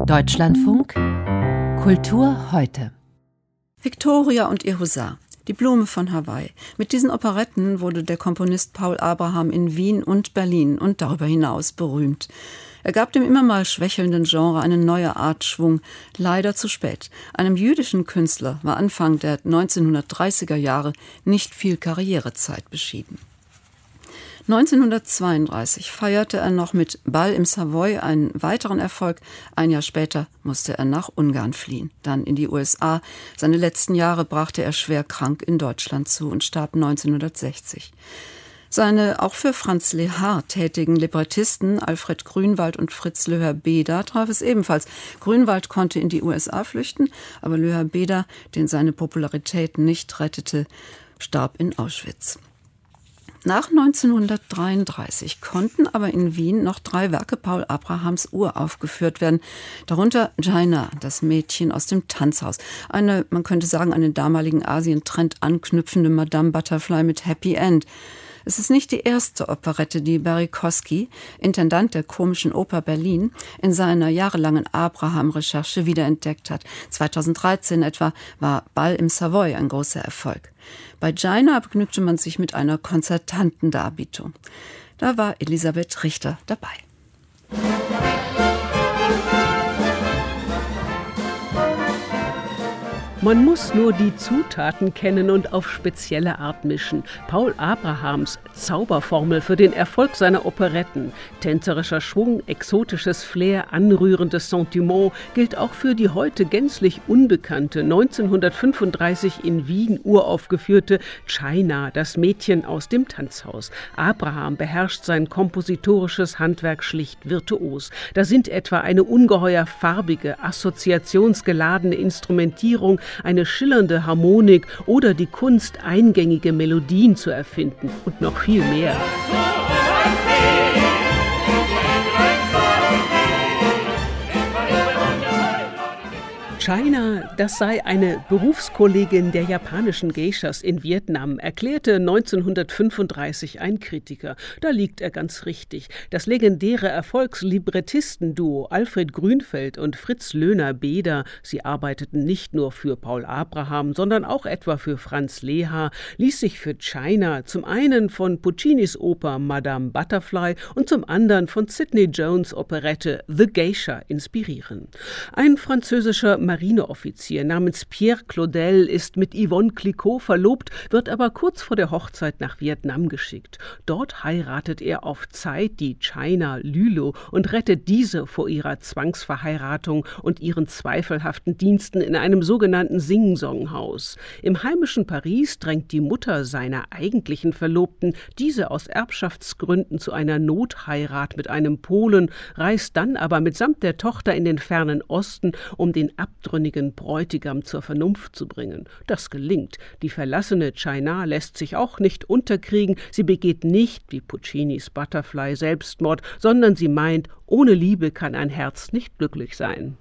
Deutschlandfunk Kultur heute. Victoria und ihr Husar, die Blume von Hawaii. Mit diesen Operetten wurde der Komponist Paul Abraham in Wien und Berlin und darüber hinaus berühmt. Er gab dem immer mal schwächelnden Genre eine neue Art Schwung, leider zu spät. Einem jüdischen Künstler war Anfang der 1930er Jahre nicht viel Karrierezeit beschieden. 1932 feierte er noch mit Ball im Savoy einen weiteren Erfolg. Ein Jahr später musste er nach Ungarn fliehen, dann in die USA. Seine letzten Jahre brachte er schwer krank in Deutschland zu und starb 1960. Seine auch für Franz Lehár tätigen Librettisten Alfred Grünwald und Fritz Löher-Beder traf es ebenfalls. Grünwald konnte in die USA flüchten, aber Löher-Beder, den seine Popularität nicht rettete, starb in Auschwitz. Nach 1933 konnten aber in Wien noch 3 Werke Paul Abrahams uraufgeführt werden, darunter Jaina, das Mädchen aus dem Tanzhaus. Man könnte sagen, eine damaligen Asien-Trend anknüpfende Madame Butterfly mit Happy End. Es ist nicht die erste Operette, die Barry Kosky, Intendant der Komischen Oper Berlin, in seiner jahrelangen Abraham-Recherche wiederentdeckt hat. 2013 etwa war Ball im Savoy ein großer Erfolg. Bei Jaina begnügte man sich mit einer konzertanten Darbietung. Da war Elisabeth Richter dabei. Man muss nur die Zutaten kennen und auf spezielle Art mischen. Paul Abrahams Zauberformel für den Erfolg seiner Operetten. Tänzerischer Schwung, exotisches Flair, anrührendes Sentiment gilt auch für die heute gänzlich unbekannte, 1935 in Wien uraufgeführte Jaina, das Mädchen aus dem Tanzhaus. Abraham beherrscht sein kompositorisches Handwerk schlicht virtuos. Da sind etwa eine ungeheuer farbige, assoziationsgeladene Instrumentierung, eine schillernde Harmonik oder die Kunst, eingängige Melodien zu erfinden und noch viel mehr. Jaina, das sei eine Berufskollegin der japanischen Geishas in Vietnam, erklärte 1935 ein Kritiker. Da liegt er ganz richtig. Das legendäre Erfolgslibrettistenduo Alfred Grünfeld und Fritz Löhner-Beder, sie arbeiteten nicht nur für Paul Abraham, sondern auch etwa für Franz Lehár, ließ sich für Jaina zum einen von Puccinis Oper Madame Butterfly und zum anderen von Sidney Jones' Operette The Geisha inspirieren. Ein französischer Marineoffizier namens Pierre Claudel ist mit Yvonne Clicquot verlobt, wird aber kurz vor der Hochzeit nach Vietnam geschickt. Dort heiratet er auf Zeit die China Lülow und rettet diese vor ihrer Zwangsverheiratung und ihren zweifelhaften Diensten in einem sogenannten Sing-Song-Haus. Im heimischen Paris drängt die Mutter seiner eigentlichen Verlobten diese aus Erbschaftsgründen zu einer Notheirat mit einem Polen, reist dann aber mitsamt der Tochter in den fernen Osten, um den abtrünnigen Bräutigam zur Vernunft zu bringen. Das gelingt. Die verlassene Jaina lässt sich auch nicht unterkriegen. Sie begeht nicht, wie Puccinis Butterfly, Selbstmord, sondern sie meint, ohne Liebe kann ein Herz nicht glücklich sein.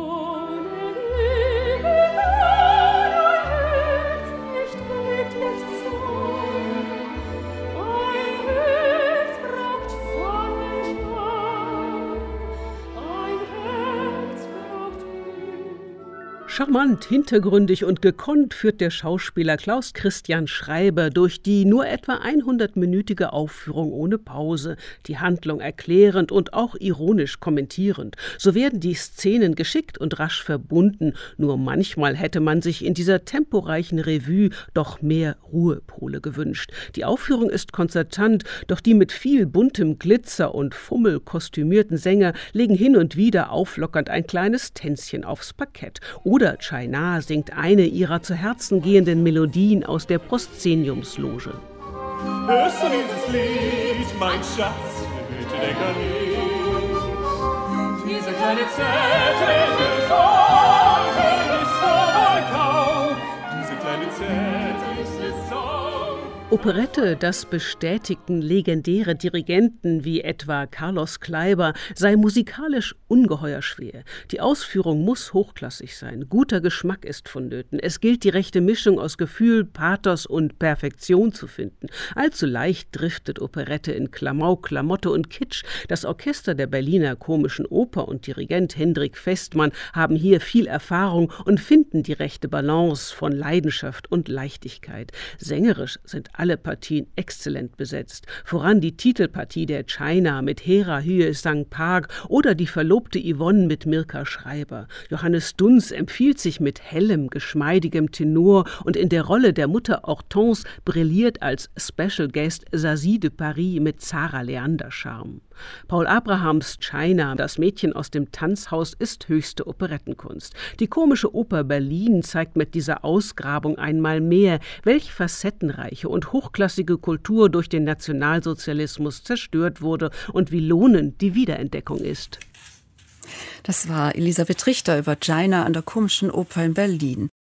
Charmant, hintergründig und gekonnt führt der Schauspieler Klaus Christian Schreiber durch die nur etwa 100-minütige Aufführung ohne Pause, die Handlung erklärend und auch ironisch kommentierend. So werden die Szenen geschickt und rasch verbunden, nur manchmal hätte man sich in dieser temporeichen Revue doch mehr Ruhepole gewünscht. Die Aufführung ist konzertant, doch die mit viel buntem Glitzer und Fummel kostümierten Sänger legen hin und wieder auflockernd ein kleines Tänzchen aufs Parkett. Oder Jaina singt eine ihrer zu Herzen gehenden Melodien aus der Proszeniumsloge. Hörst du dieses Lied, mein Schatz, hüte der Granit? Diese kleine zärtliche Song ist aber kaum. Diese kleine zärtliche Song Operette, das bestätigten legendäre Dirigenten wie etwa Carlos Kleiber, sei musikalisch ungeheuer schwer. Die Ausführung muss hochklassig sein. Guter Geschmack ist vonnöten. Es gilt, die rechte Mischung aus Gefühl, Pathos und Perfektion zu finden. Allzu leicht driftet Operette in Klamauk, Klamotte und Kitsch. Das Orchester der Berliner Komischen Oper und Dirigent Hendrik Festmann haben hier viel Erfahrung und finden die rechte Balance von Leidenschaft und Leichtigkeit. Sängerisch sind alle Partien exzellent besetzt. Voran die Titelpartie der China mit Hera Hye Sang Park oder die Verlobte Yvonne mit Mirka Schreiber. Johannes Dunz empfiehlt sich mit hellem, geschmeidigem Tenor und in der Rolle der Mutter Hortense brilliert als Special Guest Zazie de Paris mit Zara Leander Charme. Paul Abrahams China, das Mädchen aus dem Tanzhaus, ist höchste Operettenkunst. Die Komische Oper Berlin zeigt mit dieser Ausgrabung einmal mehr, welche facettenreiche und hochklassige Kultur durch den Nationalsozialismus zerstört wurde und wie lohnend die Wiederentdeckung ist. Das war Elisabeth Richter über China an der Komischen Oper in Berlin.